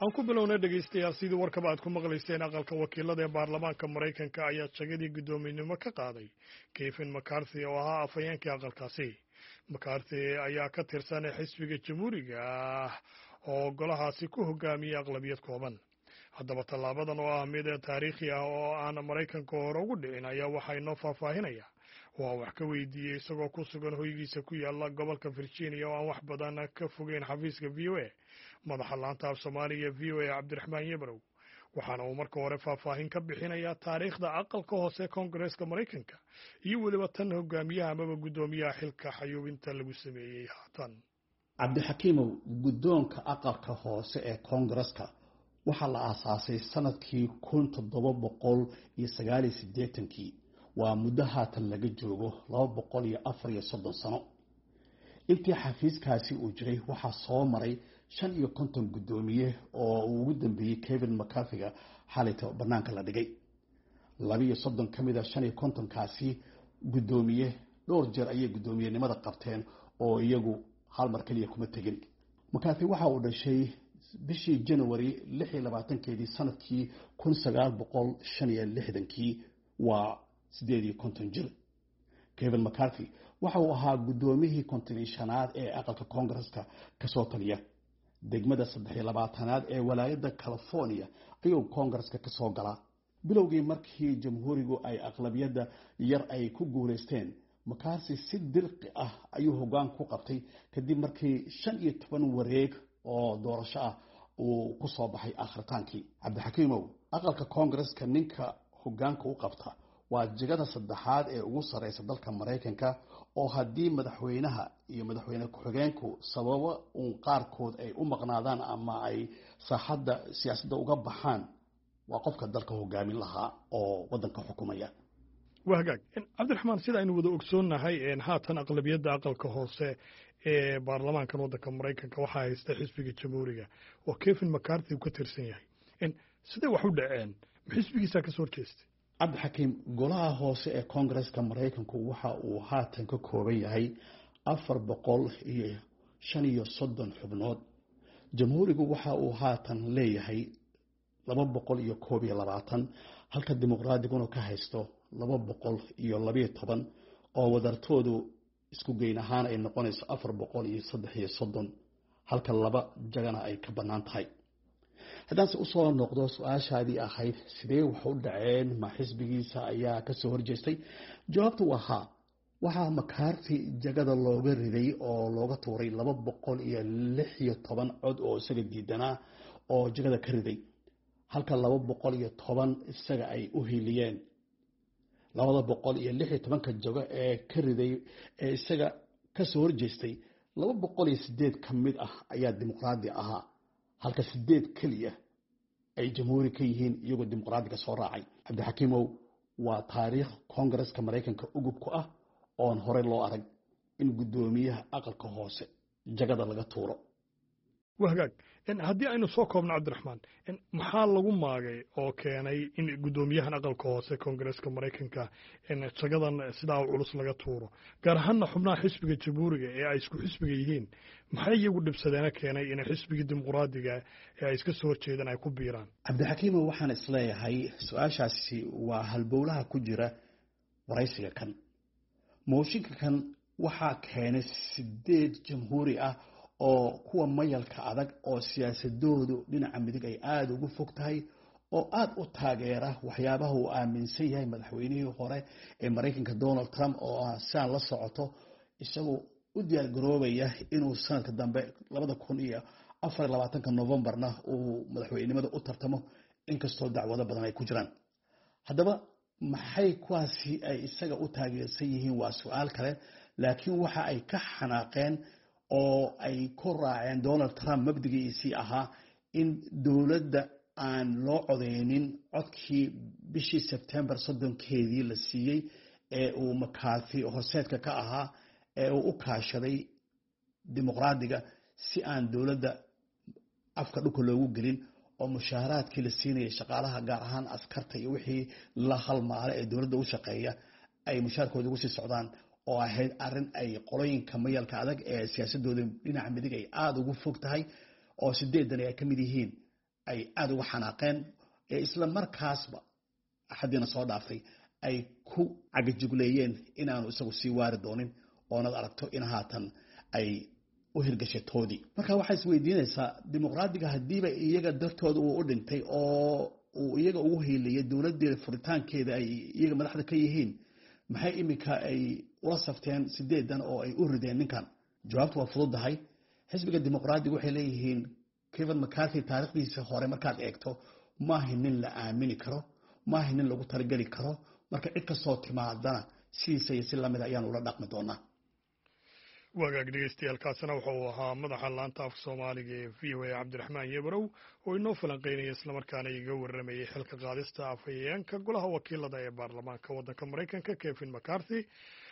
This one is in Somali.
aan ku bilownay dhegaystayaal sidii warkaba aad ku maqlayseen aqalka wakiilada ee baarlamaanka maraykanka ayaa shagadii guddoominimo ka qaaday kevin mccarthy oo ahaa afhayeenkii aqalkaasi. mccarthy ayaa ka tirsan xisbiga jamhuuriga ah oo golahaasi ku hogaamiyey aqlabiyad kooban. haddaba tallaabadan oo ah mid taariikhi ah oo aan maraykanka hore ugu dhicin ayaa waxaa inoo faahfaahinaya waa wax ka weydiiyey isagoo ku sugan hoygiisa ku yaala gobolka virginia oo aan wax badan ka fogeyn xafiiska v o a madaxa laanta af soomaaliga v o a cabdiraxmaan yebrow, waxaana uu marka hore faahfaahin ka bixinayaa taariikhda aqalka hoose koongareeska maraykanka iyo weliba tan hogaamiyaha amaba guddoomiyaha xilka xayuubinta lagu sameeyey haatan. cabdixakiimow, guddoonka aqalka hoose ee koongareeska waxaa la aasaasay sanadkii 1789. waa muddo haatan laga joogo 234 sano. intii xafiiskaasi uu jiray waxaa soo maray 55 guddoomiye oo uu ugu dambeeyey kevin mccarthyga xalayta banaanka la dhigay. 32 ka mid a 55kaasi guddoomiye dhowr jeer ayay guddoomiyenimada qabteen oo iyagu hal mar keliya kuma tegin. mccarthy waxa uu dhashay bishii January 26 sanadkii 1965. waa 58 jir. kevin mccarthy waxa uu ahaa guddoomiyihii 55aad ee aqalka koongareeska kasoo taliya. degmada 23aad ee walaayadda California ayuu koongareeska kasoo galaa. bilowgii markii jamhuurigu ay aqlabiyadda yar ay ku guuleysteen, mccarthy si dirqi ah ayuu hoggaan ku qabtay kadib markii 15 wareeg oo doorasho ah uu ku soo baxay akhritaankii. cabdixakiimow, aqalka koongareeska ninka hoggaanka u qabta waa jagada saddexaad ee ugu sareysa dalka maraykanka, oo haddii madaxweynaha iyo madaxweyne ku-xigeenku sababo uun qaarkood ay u maqnaadaan ama ay saaxadda siyaasadda uga baxaan, waa qofka dalka hogaamin lahaa oo waddanka xukumaya. waa hagaag cabdiraxmaan, sida aynu wada ogsoonnahay haatan aqlabiyadda aqalka hoose ee baarlamaankan waddanka maraykanka waxaa haysta xisbiga jamhuuriga oo kevin mccarthy uu ka tirsan yahay. sidee wax u dhaceen? xisbigiisaa kasoo horjeestay? cabdixakiim, golaha hoose ee koongareeska maraykanku waxa uu haatan ka kooban yahay 435 xubnood. jamhuurigu waxa uu haatan leeyahay 221, halka dimuqraadiguna ka haysto 212 oo wadartoodu isku geyn ahaan ay noqonayso 433, halka 2 jagana ay ka bannaan tahay. haddaanse usoo noqdo su-aashaadii ahayd sidee wax u dhaceen, ma xisbigiisa ayaa kasoo horjeestay? jawaabtu waa haa. waxaa mccarthy jagada looga riday oo looga tuuray 216 cod oo isaga diidanaa oo jagada ka riday, halka 210 isaga ay u hiiliyeen. 216 jago ee ka riday ee isaga kasoo horjeestay, 208 ka mid ah ayaa dimuqraadi ahaa, halka 8 keliya ay jamhuuri ka yihiin iyagoo dimuqraadiga soo raacay. cabdixakiimow, waa taariikh koongareeska maraykanka ugub ku ah oon horey loo arag in guddoomiyaha aqalka hoose jagada laga tuuro. waa hagaag haddii aynu soo koobno cabdiraxmaan, maxaa lagu maagay oo keenay in guddoomiyahan aqalka hoose koongareeska maraykanka jagadan sidaa culus laga tuuro, gaar ahaanna xubnaha xisbiga jamhuuriga ee ay isku xisbiga yihiin? maxay iyagu dhibsadeena keenay inay xisbigii dimuqraadiga ee ay iska soo horjeedaan ay ku biiraan? cabdixakiimow, waxaan isleeyahay su-aashaasi waa halbowlaha ku jira waraysiga kan. mooshinka kan waxaa keenay 8 jamhuuri ah oo kuwa mayalka adag oo siyaasadoodu dhinaca midig ay aada ugu fog tahay oo aada u taageera waxyaabaha uu aaminsan yahay madaxweynihii hore ee maraykanka Donald Trump, oo saan la socoto isagu u diyaar garoobaya inuu sanadka dambe 2024 Novembarna uu madaxweynimada u tartamo, inkastoo dacwado badan ay ku jiraan. haddaba maxay kuwaasi ay isaga u taageersan yihiin waa su-aal kale, laakiin waxa ay ka xanaaqeen oo ay ku raaceen Donald Trump mabdigiisii ahaa in dowladda aan loo codeynin codkii bishii September 30 la siiyey ee uu mccarthy horseedka ka ahaa ee uu u kaashaday dimuqraadiga si aan dowladda afka dhulka loogu gelin, oo mushaaraadkii la siinayay shaqaalaha gaar ahaan askarta iyo wixii la halmaale ee dowladda u shaqeeya ay mushaarkooda ugu sii socdaan, oo ahayd arrin ay qolooyinka mayalka adag ee siyaasadooda dhinaca midig ay aada ugu fog tahay oo 8 ay ka mid yihiin ay aada uga xanaaqeen ee isla markaasba axadiina soo dhaaftay ay ku cagajugleeyeen inaanu isagu sii waari doonin oonad aragto in haatan ay u hirgashay toodii marka waxay isweydiinaysaa dimuqraadiga haddiiba iyaga dartooda uu u dhintay oo uu iyaga ugu hiiliyay dowladdeeda furitaankeeda ay iyaga madaxda ka yihiin maxay iminka ay ula safteen 8 oo ay u rideen ninkan jawaabtu waa fududahay xisbiga dimuqraadiga waxay leeyihiin Kevin McCarthy taariikhdiisa hore markaad eegto maaha nin la aamini karo maaha nin lagu targeli karo marka cid kastoo timaadana sidiisa iyo si lamid ayaan ula dhaqmi doonaa wagaag dhegeystayaaalkaasina wuxuu ahaa madaxa laanta afka soomaaliga ee v o a cabdiraxmaan yebarow oo inoo falanqeynaya islamarkaana iga warramayay xilka qaadista afhayeenka golaha wakiilada ee baarlamaanka waddanka maraykanka Kevin McCarthy